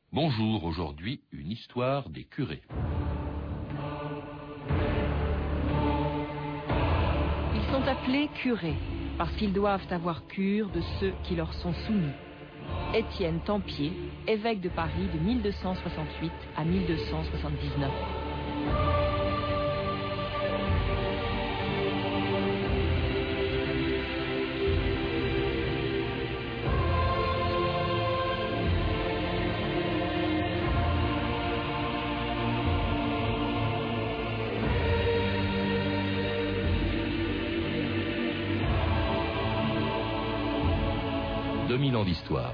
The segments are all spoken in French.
Bonjour, aujourd'hui, une histoire des curés. Ils sont appelés curés parce qu'ils doivent avoir cure de ceux qui leur sont soumis. Étienne Tempier, évêque de Paris de 1268 à 1279. Ans d'histoire.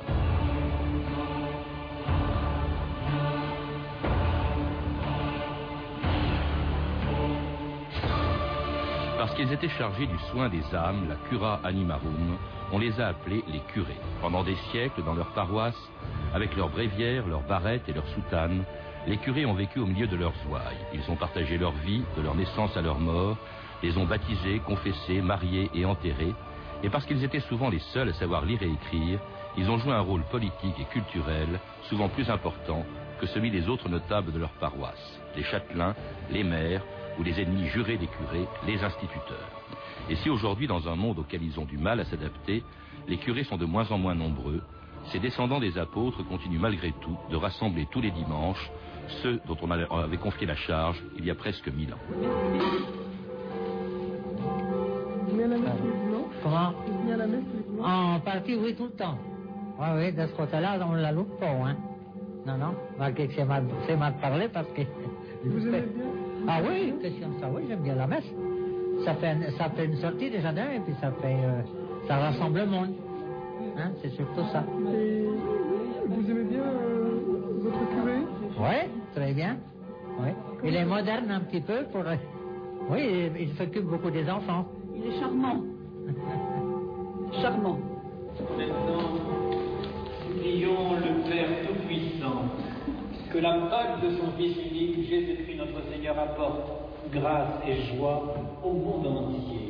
Parce qu'ils étaient chargés du soin des âmes, la cura animarum, on les a appelés les curés. Pendant des siècles, dans leur paroisse, avec leurs bréviaires, leurs barrettes et leurs soutanes, les curés ont vécu au milieu de leurs ouailles. Ils ont partagé leur vie, de leur naissance à leur mort, les ont baptisés, confessés, mariés et enterrés. Et parce qu'ils étaient souvent les seuls à savoir lire et écrire, ils ont joué un rôle politique et culturel souvent plus important que celui des autres notables de leur paroisse, les châtelains, les maires ou les ennemis jurés des curés, les instituteurs. Et si aujourd'hui, dans un monde auquel ils ont du mal à s'adapter, les curés sont de moins en moins nombreux, ces descendants des apôtres continuent malgré tout de rassembler tous les dimanches ceux dont on avait confié la charge il y a presque 1000 ans. Il y a la messe tous les dimanches. Comment? Il y a la messe tous les dimanches. En partie, oui, tout le temps. Oui, de ce côté-là, on ne la loupe pas, hein. Non, malgré que c'est mal parlé parce que... Vous aimez bien? Ah oui, question de ça, oui, j'aime bien la messe. Ça fait une sortie déjà d'un, et puis ça rassemble le monde. Hein, c'est surtout ça. Et vous aimez bien votre curé? Oui, très bien. Oui. Il est moderne un petit peu pour... Oui, il s'occupe beaucoup des enfants. Il est charmant. Charmant. Maintenant, prions le Père Tout-Puissant, que la Pâque de son Fils unique, Jésus-Christ notre Seigneur, apporte grâce et joie au monde entier.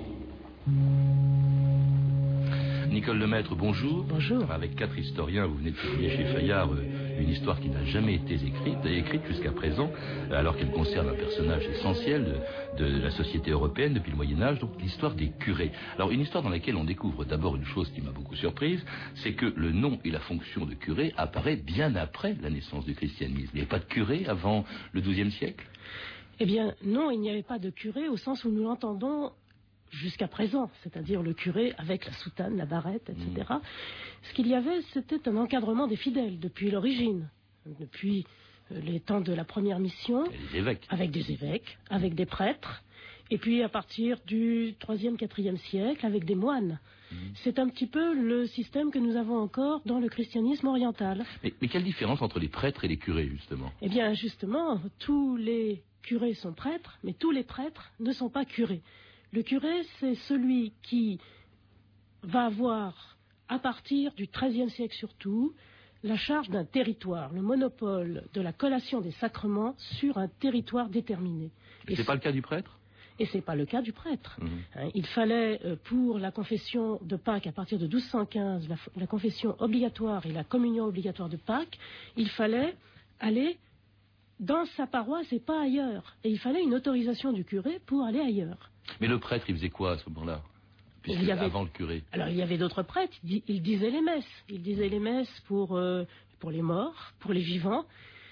Nicole Lemaître, bonjour. Bonjour. Avec 4 historiens, vous venez de publier chez Fayard une histoire qui n'a jamais été écrite jusqu'à présent, alors qu'elle concerne un personnage essentiel de la société européenne depuis le Moyen-Âge, donc l'histoire des curés. Alors une histoire dans laquelle on découvre d'abord une chose qui m'a beaucoup surprise, c'est que le nom et la fonction de curé apparaît bien après la naissance du christianisme. Il n'y avait pas de curé avant le XIIe siècle? Eh bien non, il n'y avait pas de curé au sens où nous l'entendons jusqu'à présent, c'est-à-dire le curé avec la soutane, la barrette, etc. Ce qu'il y avait, c'était un encadrement des fidèles depuis l'origine, depuis les temps de la première mission, les évêques. Avec des évêques, avec des prêtres, et puis à partir du 3e, 4e siècle, avec des moines. C'est un petit peu le système que nous avons encore dans le christianisme oriental. Mais quelle différence entre les prêtres et les curés, justement? Eh bien, justement, tous les curés sont prêtres, mais tous les prêtres ne sont pas curés. Le curé, c'est celui qui va avoir, à partir du XIIIe siècle surtout, la charge d'un territoire, le monopole de la collation des sacrements sur un territoire déterminé. Et c'est pas le cas du prêtre? Et c'est pas le cas du prêtre. Il fallait, pour la confession de Pâques, à partir de 1215, la confession obligatoire et la communion obligatoire de Pâques, il fallait aller dans sa paroisse et pas ailleurs. Et il fallait une autorisation du curé pour aller ailleurs. Mais le prêtre, il faisait quoi à ce moment-là? Avant le curé. Alors il y avait d'autres prêtres, ils disaient les messes. Ils disaient les messes pour les morts, pour les vivants.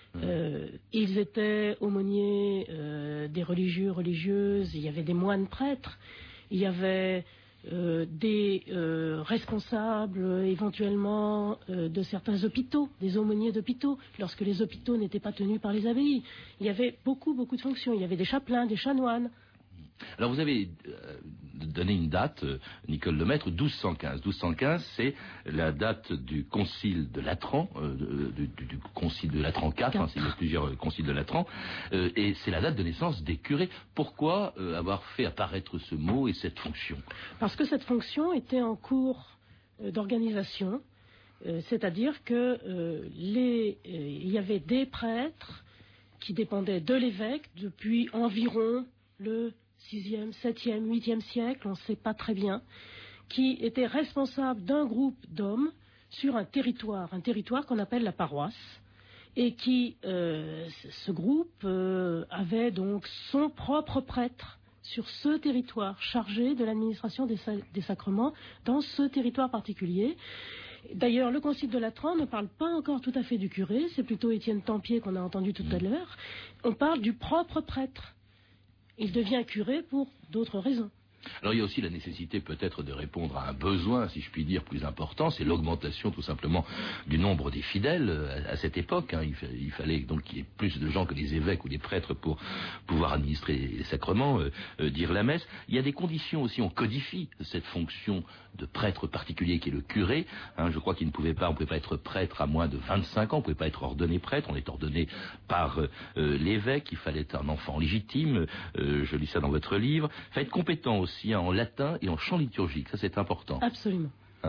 Ils étaient aumôniers des religieux, religieuses. Il y avait des moines prêtres. Il y avait des responsables éventuellement de certains hôpitaux, des aumôniers d'hôpitaux, lorsque les hôpitaux n'étaient pas tenus par les abbayes. Il y avait beaucoup de fonctions. Il y avait des chapelains, des chanoines. Alors vous avez donné une date, Nicole Lemaître, 1215. 1215, c'est la date du concile de Latran, du concile de Latran IV, il y a plusieurs conciles de Latran, et c'est la date de naissance des curés. Pourquoi avoir fait apparaître ce mot et cette fonction? Parce que cette fonction était en cours d'organisation, c'est-à-dire que il y avait des prêtres qui dépendaient de l'évêque depuis environ le 6e, 7e, 8e siècle, on ne sait pas très bien, qui était responsable d'un groupe d'hommes sur un territoire qu'on appelle la paroisse, et qui, ce groupe avait donc son propre prêtre sur ce territoire, chargé de l'administration des sacrements dans ce territoire particulier. D'ailleurs, le Concile de Latran ne parle pas encore tout à fait du curé, c'est plutôt Étienne Tempier qu'on a entendu tout à l'heure. On parle du propre prêtre. Il devient curé pour d'autres raisons. Alors il y a aussi la nécessité peut-être de répondre à un besoin, si je puis dire, plus important, c'est l'augmentation tout simplement du nombre des fidèles à cette époque. Il fallait donc qu'il y ait plus de gens que des évêques ou des prêtres pour pouvoir administrer les sacrements, dire la messe. Il y a des conditions aussi, on codifie cette fonction de prêtre particulier qui est le curé. Je crois qu'on ne pouvait pas être prêtre à moins de 25 ans, on ne pouvait pas être ordonné prêtre, on est ordonné par l'évêque, il fallait être un enfant légitime, je lis ça dans votre livre, il fallait être compétent aussi en latin et en chant liturgique, ça c'est important. Absolument.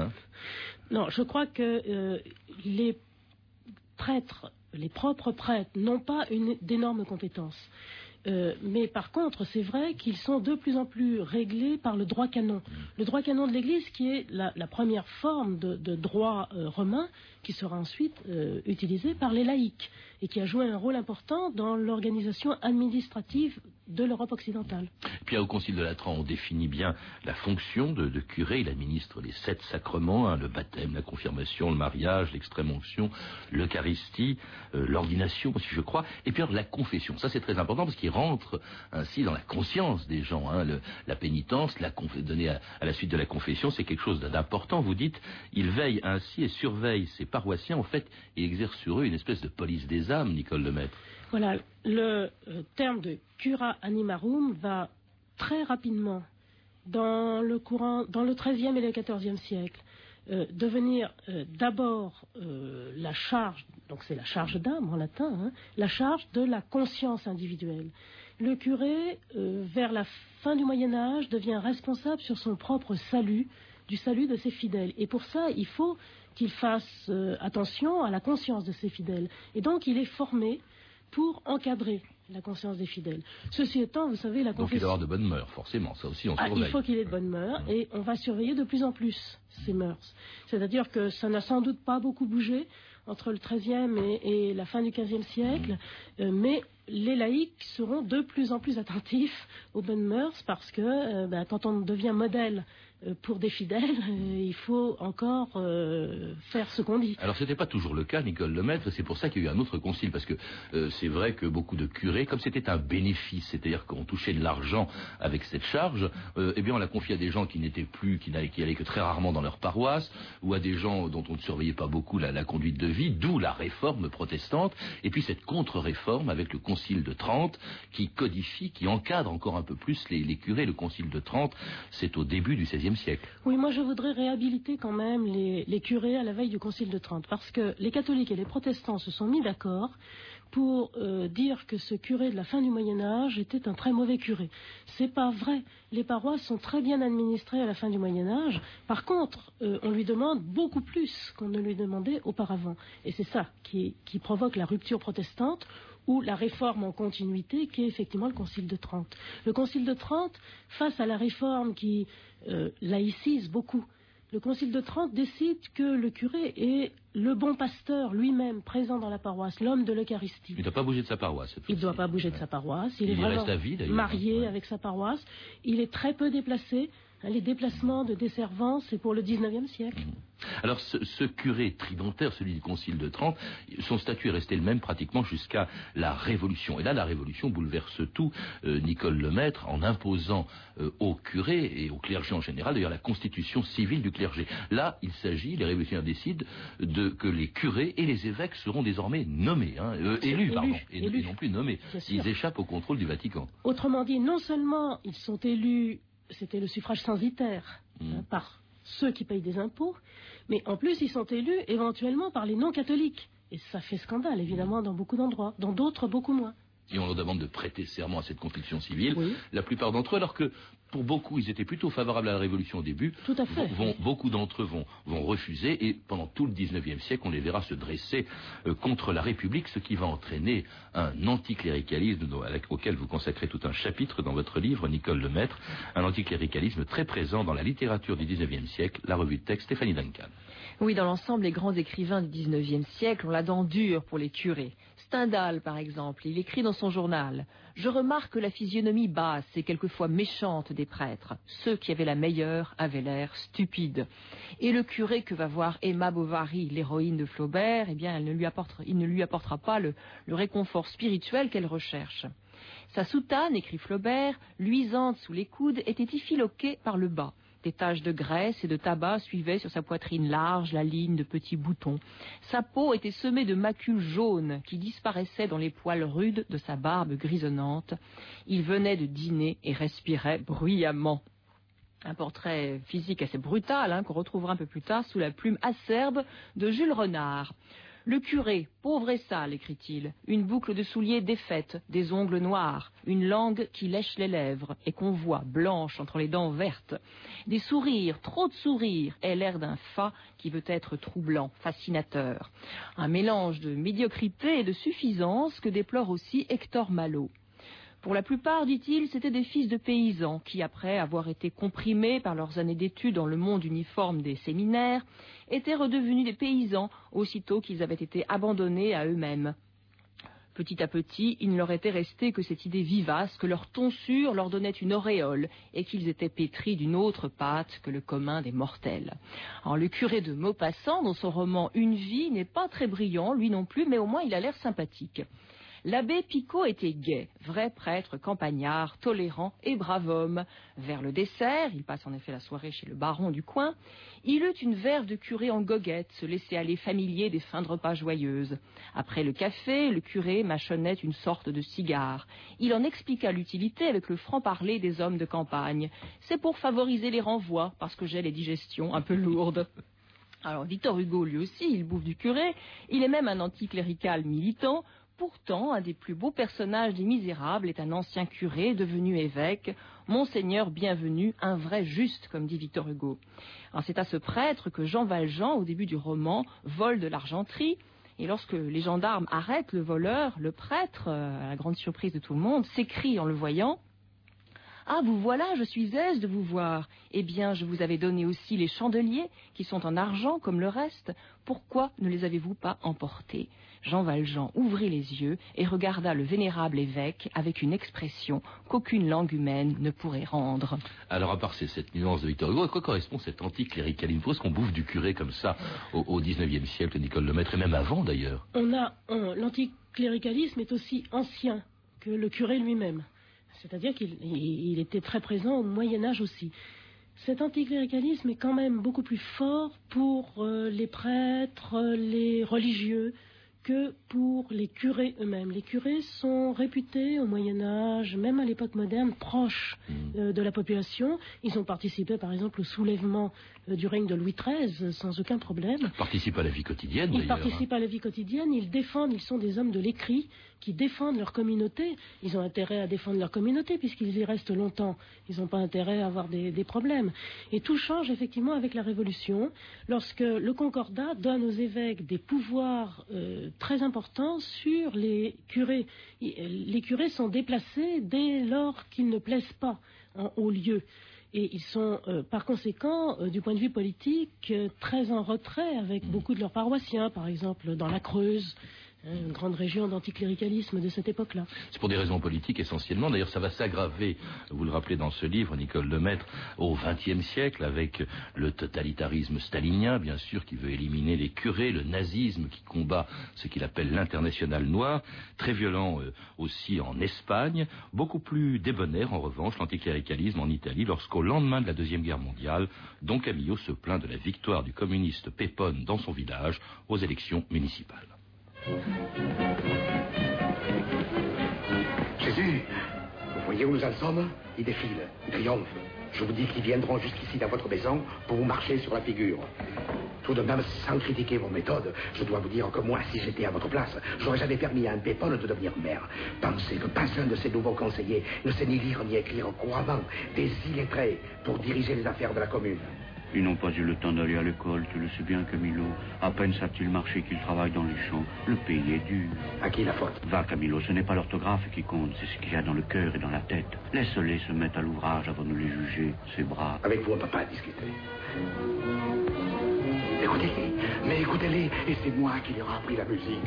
Non, je crois que les prêtres, les propres prêtres, n'ont pas d'énormes compétences. Mais par contre, c'est vrai qu'ils sont de plus en plus réglés par le droit canon. Le droit canon de l'Église, qui est la première forme de droit romain, qui sera ensuite utilisé par les laïcs, et qui a joué un rôle important dans l'organisation administrative de l'Europe occidentale. Et puis au Concile de Latran, on définit bien la fonction de curé. Il administre les 7 sacrements, le baptême, la confirmation, le mariage, l'extrême-onction, l'Eucharistie, l'ordination aussi, je crois, et puis la confession. Ça c'est très important parce qu'il rentre ainsi dans la conscience des gens. La pénitence, donnée à la suite de la confession, c'est quelque chose d'important. Vous dites, il veille ainsi et surveille ses paroissiens. En fait, il exerce sur eux une espèce de police des âmes, Nicole Lemaître. Voilà, le terme de cura animarum va très rapidement, dans le XIIIe et le XIVe siècle, devenir d'abord la charge, donc c'est la charge d'âme en latin, la charge de la conscience individuelle. Le curé, vers la fin du Moyen-Âge, devient responsable sur son propre salut, du salut de ses fidèles. Et pour ça, il faut qu'il fasse attention à la conscience de ses fidèles. Et donc, il est formé pour encadrer la conscience des fidèles. Ceci étant, vous savez, la confession... Donc il doit avoir de bonnes mœurs, forcément, ça aussi on surveille. Il faut qu'il ait de bonnes mœurs, et on va surveiller de plus en plus ces mœurs. C'est-à-dire que ça n'a sans doute pas beaucoup bougé entre le XIIIe et la fin du XVe siècle, mais les laïcs seront de plus en plus attentifs aux bonnes mœurs, parce que quand on devient modèle pour des fidèles, il faut encore faire ce qu'on dit. Alors c'était pas toujours le cas, Nicole Lemaître, c'est pour ça qu'il y a eu un autre concile, parce que c'est vrai que beaucoup de curés, comme c'était un bénéfice, c'est-à-dire qu'on touchait de l'argent avec cette charge, eh bien on l'a confié à des gens qui n'étaient plus, qui allaient que très rarement dans leur paroisse, ou à des gens dont on ne surveillait pas beaucoup la conduite de vie, d'où la réforme protestante, et puis cette contre-réforme avec le concile de Trente, qui codifie, qui encadre encore un peu plus les curés. Le concile de Trente, c'est au début du XVIe siècle. Oui, moi je voudrais réhabiliter quand même les curés à la veille du Concile de Trente, parce que les catholiques et les protestants se sont mis d'accord pour dire que ce curé de la fin du Moyen-Âge était un très mauvais curé. C'est pas vrai. Les paroisses sont très bien administrées à la fin du Moyen-Âge. Par contre, on lui demande beaucoup plus qu'on ne lui demandait auparavant. Et c'est ça qui provoque la rupture protestante, ou la réforme en continuité, qui est effectivement le Concile de Trente. Le Concile de Trente, face à la réforme qui laïcise beaucoup, le Concile de Trente décide que le curé est le bon pasteur lui-même, présent dans la paroisse, l'homme de l'Eucharistie. Il ne doit pas bouger de sa paroisse. Il ne doit pas bouger de sa paroisse. Il est vraiment reste à vie, d'ailleurs, marié avec sa paroisse. Il est très peu déplacé. Les déplacements de desservants, c'est pour le XIXe siècle. Alors ce curé tridentaire, celui du Concile de Trente, son statut est resté le même pratiquement jusqu'à la Révolution. Et là, la Révolution bouleverse tout, Nicole Lemaître, en imposant aux curés et au clergé en général, d'ailleurs la constitution civile du clergé. Là, il s'agit, les révolutionnaires décident que les curés et les évêques seront désormais nommés, élus, et non plus nommés. Ils échappent au contrôle du Vatican. Autrement dit, non seulement ils sont élus, c'était le suffrage censitaire par ceux qui payent des impôts, mais en plus ils sont élus éventuellement par les non-catholiques. Et ça fait scandale, évidemment, dans beaucoup d'endroits, dans d'autres beaucoup moins. et on leur demande de prêter serment à cette conviction civile. Oui. La plupart d'entre eux, alors que pour beaucoup, ils étaient plutôt favorables à la Révolution au début, Tout à fait. beaucoup d'entre eux vont refuser, et pendant tout le 19e siècle, on les verra se dresser contre la République, ce qui va entraîner un anticléricalisme auquel vous consacrez tout un chapitre dans votre livre, Nicole Lemaître, un anticléricalisme très présent dans la littérature du 19e siècle, la revue de texte Stéphanie Duncan. Oui, dans l'ensemble, les grands écrivains du 19e siècle ont la dent dure pour les curés. Stendhal, par exemple, il écrit dans son journal « Je remarque la physionomie basse et quelquefois méchante des prêtres. Ceux qui avaient la meilleure avaient l'air stupide. Et le curé que va voir Emma Bovary, l'héroïne de Flaubert, eh bien, il ne lui apportera pas le réconfort spirituel qu'elle recherche. Sa soutane, écrit Flaubert, luisante sous les coudes, était effiloquée par le bas. Des taches de graisse et de tabac suivaient sur sa poitrine large la ligne de petits boutons. Sa peau était semée de macules jaunes qui disparaissaient dans les poils rudes de sa barbe grisonnante. Il venait de dîner et respirait bruyamment. Un portrait physique assez brutal qu'on retrouvera un peu plus tard sous la plume acerbe de Jules Renard. Le curé, pauvre et sale, écrit-il, une boucle de souliers défaite, des ongles noirs, une langue qui lèche les lèvres et qu'on voit blanche entre les dents vertes, des sourires, trop de sourires, et l'air d'un fat qui veut être troublant, fascinateur. Un mélange de médiocrité et de suffisance que déplore aussi Hector Malot. Pour la plupart, dit-il, c'étaient des fils de paysans qui, après avoir été comprimés par leurs années d'études dans le monde uniforme des séminaires, étaient redevenus des paysans aussitôt qu'ils avaient été abandonnés à eux-mêmes. Petit à petit, il ne leur était resté que cette idée vivace que leur tonsure leur donnait une auréole et qu'ils étaient pétris d'une autre pâte que le commun des mortels. Alors, le curé de Maupassant, dans son roman Une vie, n'est pas très brillant, lui non plus, mais au moins il a l'air sympathique. L'abbé Picot était gai, vrai prêtre campagnard, tolérant et brave homme. Vers le dessert, il passe en effet la soirée chez le baron du coin, il eut une verve de curé en goguette, se laissait aller familier des fins de repas joyeuses. Après le café, le curé mâchonnait une sorte de cigare. Il en expliqua l'utilité avec le franc-parler des hommes de campagne. C'est pour favoriser les renvois, parce que j'ai les digestions un peu lourdes. Alors Victor Hugo, lui aussi, il bouffe du curé, il est même un anticlérical militant. Pourtant, un des plus beaux personnages des Misérables est un ancien curé devenu évêque, Monseigneur Bienvenu, un vrai juste, comme dit Victor Hugo. Alors, c'est à ce prêtre que Jean Valjean, au début du roman, vole de l'argenterie, et lorsque les gendarmes arrêtent le voleur, le prêtre, à la grande surprise de tout le monde, s'écrie en le voyant: « Ah, vous voilà, je suis aise de vous voir. Eh bien, je vous avais donné aussi les chandeliers, qui sont en argent comme le reste. Pourquoi ne les avez-vous pas emportés ?» Jean Valjean ouvrit les yeux et regarda le vénérable évêque avec une expression qu'aucune langue humaine ne pourrait rendre. Alors, à part cette nuance de Victor Hugo, à quoi correspond cet anticléricalisme? Pourquoi est-ce qu'on bouffe du curé comme ça au 19e siècle, Nicole Lemaître, et même avant d'ailleurs? L'anticléricalisme est aussi ancien que le curé lui-même. C'est-à-dire qu'il était très présent au Moyen-Âge aussi. Cet anticléricalisme est quand même beaucoup plus fort pour les prêtres, les religieux, que pour les curés eux-mêmes. Les curés sont réputés au Moyen-Âge, même à l'époque moderne, proches de la population. Ils ont participé, par exemple, au soulèvement du règne de Louis XIII, sans aucun problème. Ils participent à la vie quotidienne, d'ailleurs. Ils participent à la vie quotidienne, ils sont des hommes de l'écrit qui défendent leur communauté. Ils ont intérêt à défendre leur communauté puisqu'ils y restent longtemps. Ils n'ont pas intérêt à avoir des problèmes. Et tout change effectivement avec la Révolution, lorsque le Concordat donne aux évêques des pouvoirs très importants sur les curés. Les curés sont déplacés dès lors qu'ils ne plaisent pas en haut lieu. Et ils sont, par conséquent, du point de vue politique, très en retrait avec beaucoup de leurs paroissiens, par exemple dans la Creuse, une grande région d'anticléricalisme de cette époque-là. C'est pour des raisons politiques essentiellement. D'ailleurs, ça va s'aggraver, vous le rappelez dans ce livre, Nicole Lemaître, au XXe siècle, avec le totalitarisme stalinien, bien sûr, qui veut éliminer les curés, le nazisme qui combat ce qu'il appelle l'international noir, très violent aussi en Espagne, beaucoup plus débonnaire, en revanche, l'anticléricalisme en Italie, lorsqu'au lendemain de la Deuxième Guerre mondiale, Don Camillo se plaint de la victoire du communiste Pépone dans son village aux élections municipales. Jésus, vous voyez où nous en sommes? Ils défilent, ils triomphent. Je vous dis qu'ils viendront jusqu'ici dans votre maison pour vous marcher sur la figure. Tout de même, sans critiquer vos méthodes, je dois vous dire que moi, si j'étais à votre place, j'aurais jamais permis à un pépone de devenir maire. Pensez que pas un de ces nouveaux conseillers ne sait ni lire ni écrire couramment, des illettrés pour diriger les affaires de la commune. Ils n'ont pas eu le temps d'aller à l'école, tu le sais bien, Camilo. À peine savent-ils marcher qu'ils travaillent dans les champs. Le pays est dur. À qui la faute? Va, Camilo, ce n'est pas l'orthographe qui compte, c'est ce qu'il y a dans le cœur et dans la tête. Laisse-les se mettre à l'ouvrage avant de les juger, c'est brave. Avec vous, on ne peut pas discuter. Écoutez-les, mais écoutez-les, et c'est moi qui leur ai appris la musique.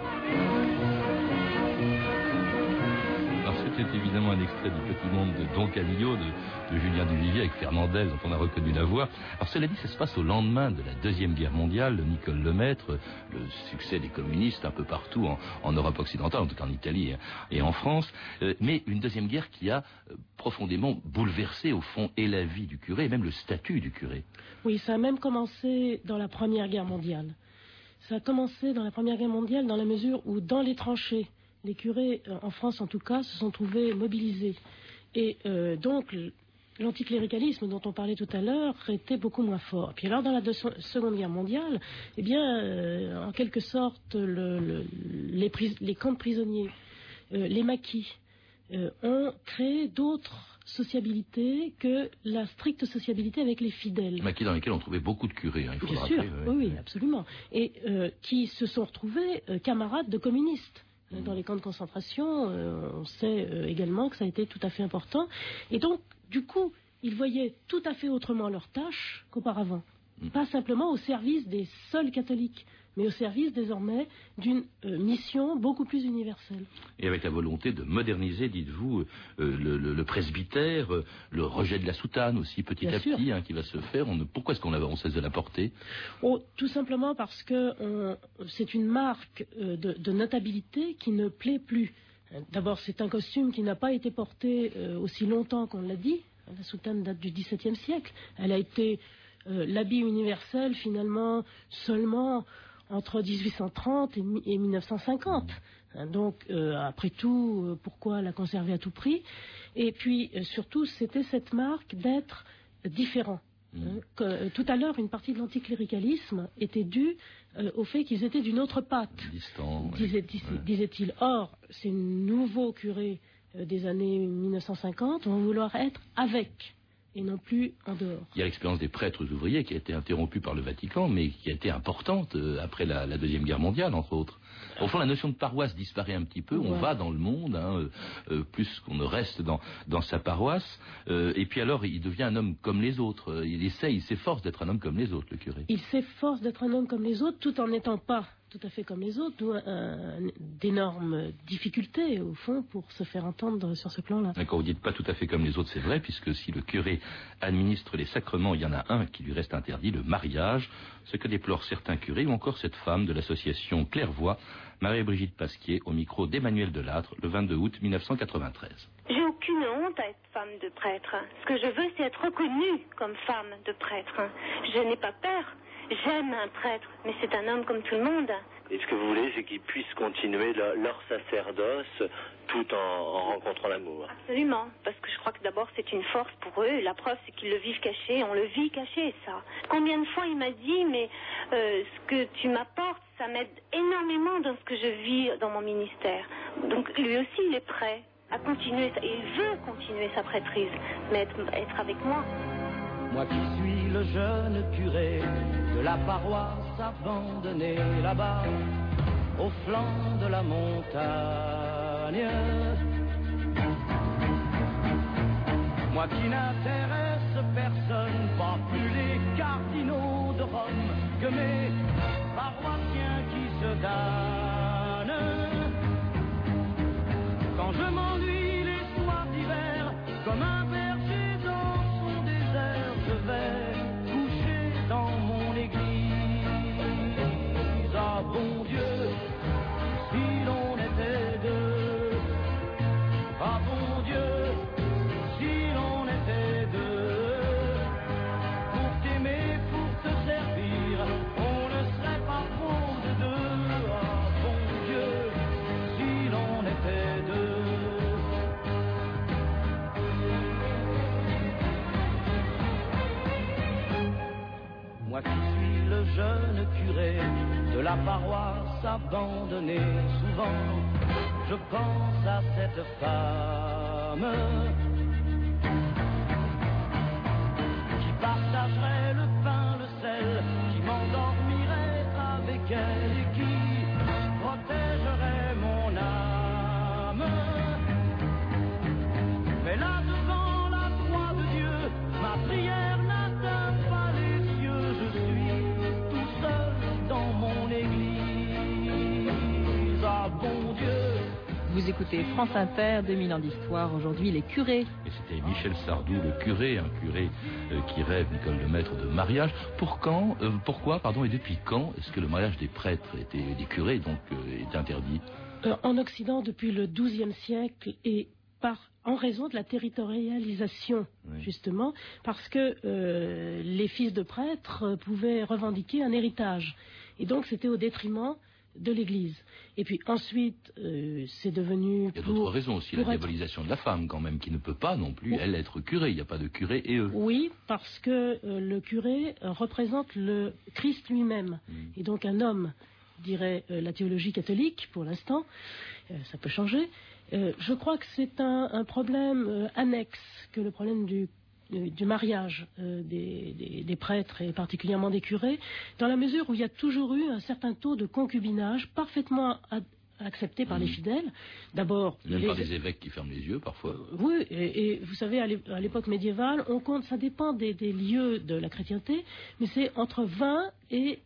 Alors c'était évidemment un extrait du Petit Monde de Don Camillo de Julien Duvivier avec Fernandel dont on a reconnu la voix. Alors cela dit, ça se passe au lendemain de la Deuxième Guerre mondiale. Nicole Lemaître, le succès des communistes un peu partout en Europe occidentale, en tout cas en Italie et en France, mais une Deuxième Guerre qui a profondément bouleversé au fond et la vie du curé et même le statut du curé. Oui, ça a même commencé dans la Première Guerre mondiale. Ça a commencé dans la Première Guerre mondiale dans la mesure où dans les tranchées, les curés, en France en tout cas, se sont trouvés mobilisés. Et donc, l'anticléricalisme dont on parlait tout à l'heure était beaucoup moins fort. Puis alors, dans la Seconde Guerre mondiale, eh bien, en quelque sorte, les camps de prisonniers, les maquis, ont créé d'autres sociabilités que la stricte sociabilité avec les fidèles. Maquis dans lesquels on trouvait beaucoup de curés, il faut le rappeler. Bien sûr, oui, absolument. Et qui se sont retrouvés camarades de communistes. Dans les camps de concentration, on sait également que ça a été tout à fait important. Et donc, du coup, ils voyaient tout à fait autrement leurs tâches qu'auparavant. Pas simplement au service des seuls catholiques, mais au service désormais d'une mission beaucoup plus universelle. Et avec la volonté de moderniser, dites-vous, le presbytère, le rejet de la soutane aussi petit Bien à sûr. petit qui va se faire. Pourquoi est-ce qu'on cesse de la porter? Tout simplement parce que c'est une marque de notabilité qui ne plaît plus. D'abord, c'est un costume qui n'a pas été porté aussi longtemps qu'on l'a dit. La soutane date du XVIIe siècle. Elle a été l'habit universel finalement seulement entre 1830 et 1950. Donc, après tout, pourquoi la conserver à tout prix? Et puis, surtout, c'était cette marque d'être différent. Tout à l'heure, une partie de l'anticléricalisme était due au fait qu'ils étaient d'une autre patte, Distant, disait-il. Or, ces nouveaux curés des années 1950 vont vouloir être avec et non plus en dehors. Il y a l'expérience des prêtres ouvriers qui a été interrompue par le Vatican, mais qui a été importante après la Deuxième Guerre mondiale, entre autres. Au fond, la notion de paroisse disparaît un petit peu. On va dans le monde, plus qu'on ne reste dans sa paroisse. Et puis alors, il devient un homme comme les autres. Il s'efforce d'être un homme comme les autres, le curé. Il s'efforce d'être un homme comme les autres, tout en n'étant pas tout à fait comme les autres, d'où d'énormes difficultés, au fond, pour se faire entendre sur ce plan-là. Quand vous dites pas tout à fait comme les autres, c'est vrai, puisque si le curé administre les sacrements, il y en a un qui lui reste interdit, le mariage, ce que déplorent certains curés, ou encore cette femme de l'association Clairvoix, Marie-Brigitte Pasquier, au micro d'Emmanuel Delattre, le 22 août 1993. J'ai aucune honte à être femme de prêtre. Ce que je veux, c'est être reconnue comme femme de prêtre. Je n'ai pas peur. J'aime un prêtre, mais c'est un homme comme tout le monde. Et ce que vous voulez, c'est qu'ils puissent continuer leur sacerdoce tout en rencontrant l'amour. Absolument, parce que je crois que d'abord c'est une force pour eux. La preuve, c'est qu'ils le vivent caché. On le vit caché, ça. Combien de fois il m'a dit, mais ce que tu m'apportes, ça m'aide énormément dans ce que je vis dans mon ministère. Donc lui aussi, il est prêt à continuer, et il veut continuer sa prêtrise, mais être avec moi. Moi qui suis le jeune curé de la paroisse abandonnée là-bas, au flanc de la montagne. Moi qui n'intéresse personne, pas plus les cardinaux de Rome que mes paroissiens qui se donnent. Quand je m'ennuie les soirs d'hiver, comme un berger dans son désert, je vais coucher dans mon église. Ah bon Dieu, si l'on était deux. Ah bon Dieu, si l'on était deux. Pour t'aimer, pour te servir, on ne serait pas trop de deux. Ah la paroisse abandonnée. Souvent, je pense à cette femme qui partagerait le pain, le sel, qui m'endormirait avec elle et qui protégerait mon âme. Mais là devant la croix de Dieu, ma prière n'atteint pas les cieux. Je suis tout seul dans mon église. Ah bon Dieu. Vous écoutez France Inter, 2000 ans d'histoire, aujourd'hui les curés. Et c'était Michel Sardou, le curé, un curé qui rêve, Nicole Lemaitre, de mariage. Pourquoi, et depuis quand est-ce que le mariage des prêtres, des curés, donc, est interdit? En Occident, depuis le XIIe siècle, et en raison de la territorialisation, oui. Justement, parce que les fils de prêtres pouvaient revendiquer un héritage. Et donc, c'était au détriment de l'Église. Et puis ensuite, c'est devenu... Il y a d'autres raisons aussi, la diabolisation de la femme quand même, qui ne peut pas non plus, elle, être curée. Il n'y a pas de curé et eux. Oui, parce que le curé représente le Christ lui-même. Et donc un homme, dirait la théologie catholique, pour l'instant, ça peut changer. Je crois que c'est un problème annexe que le problème du mariage des prêtres et particulièrement des curés, dans la mesure où il y a toujours eu un certain taux de concubinage parfaitement accepté par les fidèles. D'abord, même par des évêques qui ferment les yeux parfois. Oui, et vous savez, à l'époque médiévale, on compte, ça dépend des lieux de la chrétienté, mais c'est entre 20 et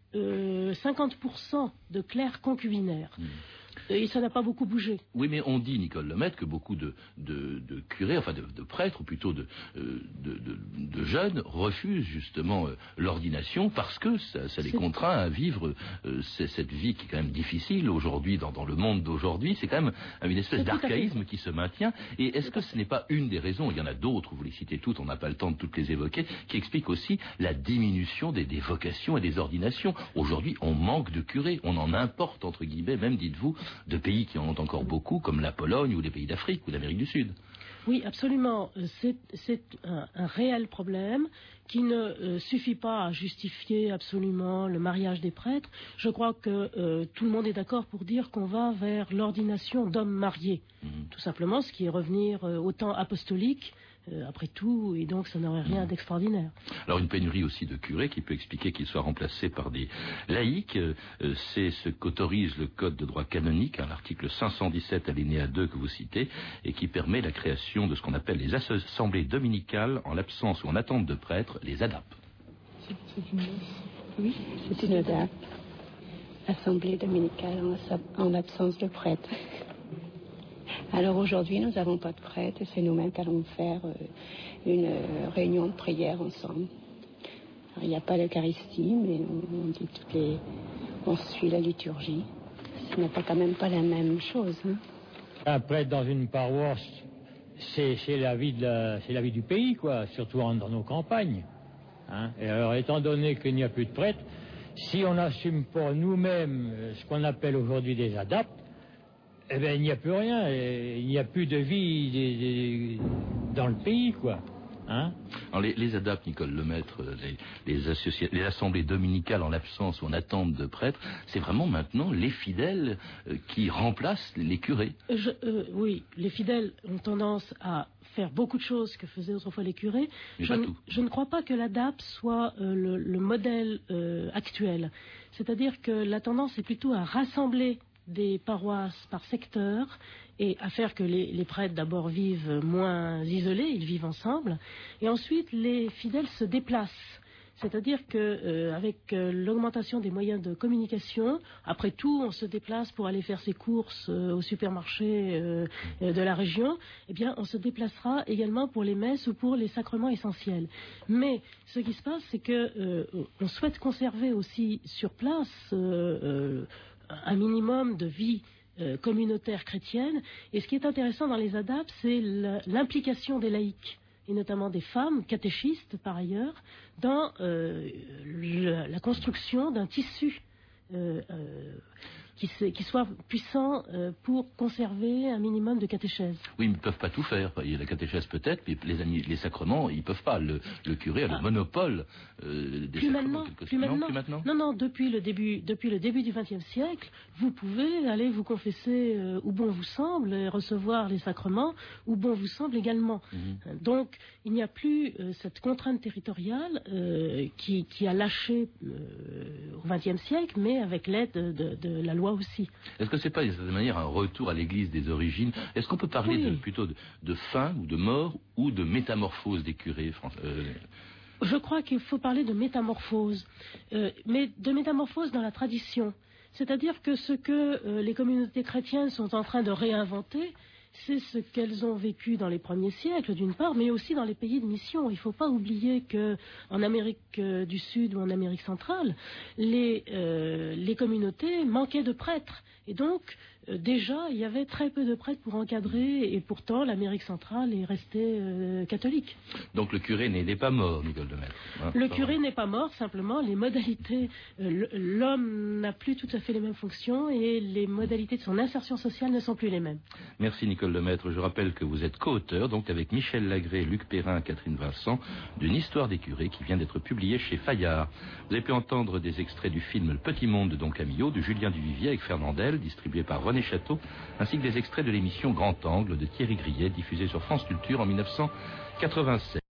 50% de clercs concubinaires. Et ça n'a pas beaucoup bougé. Oui, mais on dit, Nicole Lemaitre, que beaucoup de curés, enfin de prêtres, ou plutôt de jeunes, refusent justement l'ordination parce que ça les contraint à vivre cette vie qui est quand même difficile aujourd'hui, dans le monde d'aujourd'hui. C'est quand même une espèce d'archaïsme qui se maintient. Et est-ce que ce n'est pas une des raisons, il y en a d'autres, vous les citez toutes, on n'a pas le temps de toutes les évoquer, qui explique aussi la diminution des vocations et des ordinations. Aujourd'hui, on manque de curés, on en importe, entre guillemets, même, dites-vous, de pays qui en ont encore beaucoup, comme la Pologne ou les pays d'Afrique ou d'Amérique du Sud. Oui, absolument. C'est un réel problème qui ne suffit pas à justifier absolument le mariage des prêtres. Je crois que tout le monde est d'accord pour dire qu'on va vers l'ordination d'hommes mariés. Tout simplement, ce qui est revenir au temps apostolique, après tout, et donc ça n'aurait rien d'extraordinaire. Alors une pénurie aussi de curés qui peut expliquer qu'ils soient remplacés par des laïcs, c'est ce qu'autorise le Code de droit canonique, l'article 517 alinéa 2 que vous citez, et qui permet la création de ce qu'on appelle les assemblées dominicales en l'absence ou en attente de prêtres, les ADAP. Oui, c'est une ADAP, assemblée dominicale en l'absence de prêtres. Alors aujourd'hui, nous n'avons pas de prêtre et c'est nous-mêmes qui allons faire une réunion de prière ensemble. Alors, il n'y a pas d'Eucharistie, mais on suit la liturgie. Ce n'est quand même pas la même chose. Hein. Un prêtre dans une paroisse, c'est la vie du pays, quoi, surtout dans nos campagnes. Hein. Et alors, étant donné qu'il n'y a plus de prêtres, si on n'assume pas nous-mêmes ce qu'on appelle aujourd'hui des adaptes, eh bien, il n'y a plus rien, il n'y a plus de vie dans le pays, quoi. Hein? Alors les ADAP, Nicole Lemaitre, les assemblées dominicales en l'absence ou en attente de prêtres, c'est vraiment maintenant les fidèles qui remplacent les curés. Oui, les fidèles ont tendance à faire beaucoup de choses que faisaient autrefois les curés. Je ne crois pas que l'ADAP soit le modèle actuel. C'est-à-dire que la tendance est plutôt à rassembler des paroisses par secteur et à faire que les prêtres d'abord vivent moins isolés, ils vivent ensemble, et ensuite les fidèles se déplacent. C'est-à-dire qu'avec l'augmentation des moyens de communication, après tout, on se déplace pour aller faire ses courses au supermarché de la région, eh bien, on se déplacera également pour les messes ou pour les sacrements essentiels. Mais ce qui se passe, c'est qu'on souhaite conserver aussi sur place un minimum de vie communautaire chrétienne. Et ce qui est intéressant dans les ADAP, c'est l'implication des laïcs, et notamment des femmes catéchistes par ailleurs, dans la construction d'un tissu qui soit puissant pour conserver un minimum de catéchèse. Oui, mais ils ne peuvent pas tout faire. Il y a la catéchèse peut-être, mais les sacrements, ils ne peuvent pas. Le curé a le monopole des sacrements. Plus maintenant. Non, depuis le début du XXe siècle, vous pouvez aller vous confesser où bon vous semble et recevoir les sacrements où bon vous semble également. Donc, il n'y a plus cette contrainte territoriale qui a lâché au XXe siècle, mais avec l'aide de la loi aussi. Est-ce que c'est pas, d'une certaine manière, un retour à l'église des origines? Est-ce qu'on peut parler plutôt de fin ou de mort ou de métamorphose des curés Je crois qu'il faut parler de métamorphose, mais de métamorphose dans la tradition. C'est-à-dire que ce que les communautés chrétiennes sont en train de réinventer, c'est ce qu'elles ont vécu dans les premiers siècles, d'une part, mais aussi dans les pays de mission. Il ne faut pas oublier qu'en Amérique du Sud ou en Amérique centrale, les communautés manquaient de prêtres. Et donc, déjà, il y avait très peu de prêtres pour encadrer, et pourtant, l'Amérique centrale est restée catholique. Donc le curé n'est pas mort, Nicole Lemaitre. Le curé n'est pas mort, simplement, les modalités... l'homme n'a plus tout à fait les mêmes fonctions, et les modalités de son insertion sociale ne sont plus les mêmes. Merci Nicole Lemaitre. Je rappelle que vous êtes co-auteur, donc avec Michel Lagré, Luc Perrin, Catherine Vincent, d'une histoire des curés qui vient d'être publiée chez Fayard. Vous avez pu entendre des extraits du film Le Petit Monde de Don Camillo, de Julien Duvivier avec Fernandel, distribué par René Château, ainsi que des extraits de l'émission Grand Angle de Thierry Grillet, diffusée sur France Culture en 1987.